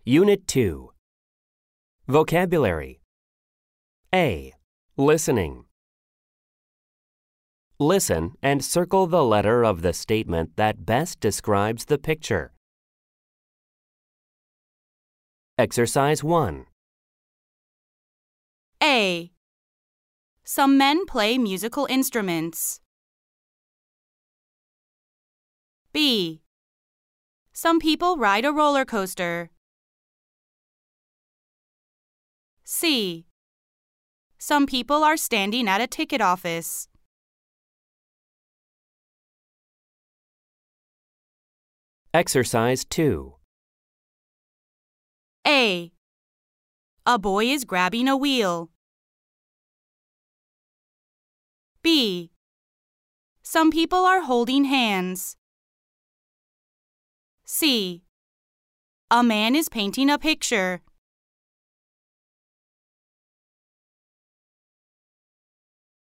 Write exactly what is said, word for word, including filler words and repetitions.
Unit two. Vocabulary. A. Listening. Listen and circle the letter of the statement that best describes the picture. Exercise one. A. Some men play musical instruments. B. Some people ride a roller coaster. C. Some people are standing at a ticket office. Exercise two. A. A boy is grabbing a wheel. B. Some people are holding hands. C. A man is painting a picture.